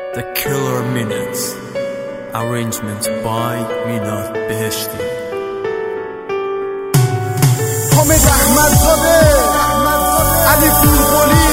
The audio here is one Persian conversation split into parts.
The Killer Minutes. Arrangement by Minat Beheshti. حامد احمدزاده، علی پورپلی.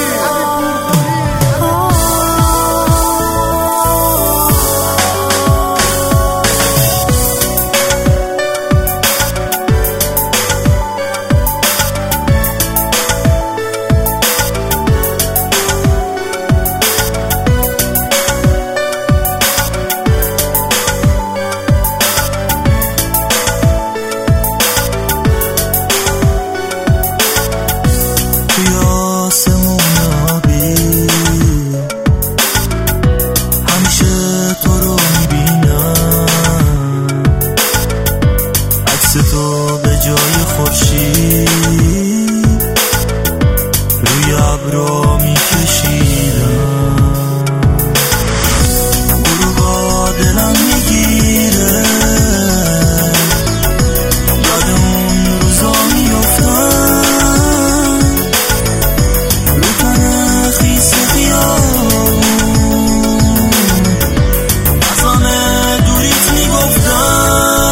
تو به جای خورشید روی ابرا میکشیدم، غروبا دلم میگیره، یاد اون روزا میافتم، رو تن خیس خیابون از همه دوریت میگفتم.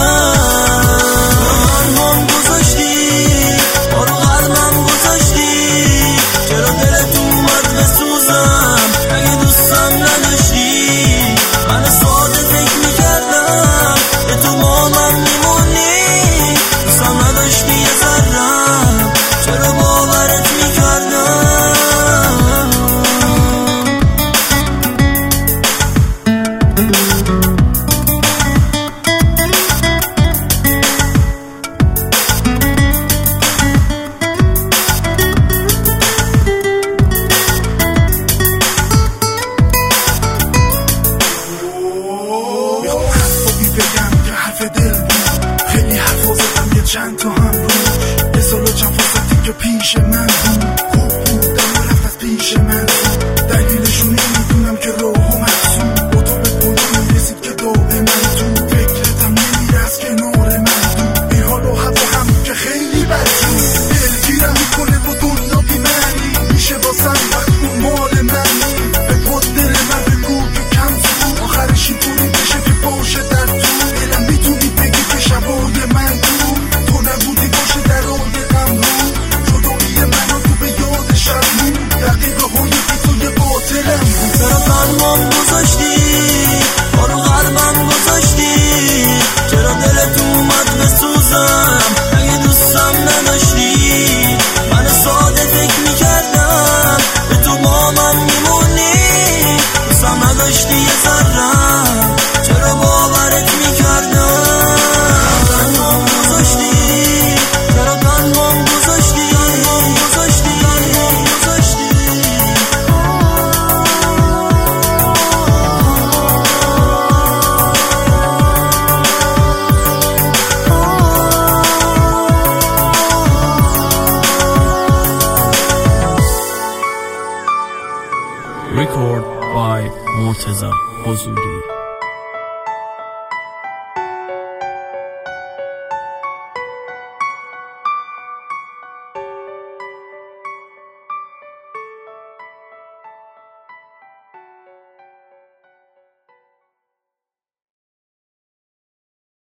خیلی حرفا زدم یه چند تا هم روش، یه سال و چند فرصتی که پیش من بود، خوب بودم و رفت از پیش من بود. دلیلشون نمیدونم که راه و محصول با تو به پایان رسید که داغ من تو فکرتم نمیره از کنار من تو. این حال و هوا هم که خیلی بد شد، دلگیرم میکنه با دنیا بی معنی، میشه واسم وقت اون مال منی. به پاد دل من بگو که کم سود، آخرش اینطوری بشه که باشه در تو دلم. میتونی بگی که شبای من تو نبودی باشه درای غم رو، جدایی منو تو به یاد شب بود، دقیقه های بی توی باطلم بود. چرا قلبم گذاشتی، بارو قلبم گذاشتی، چرا دلت اومد بسوزم اگه دوستم نداشتی. من ساده فکر میکردم به تو با من میمونی، دوستم نداشتی یه ذرم، چرا باورت میکردم. Record by Morteza Huzuri.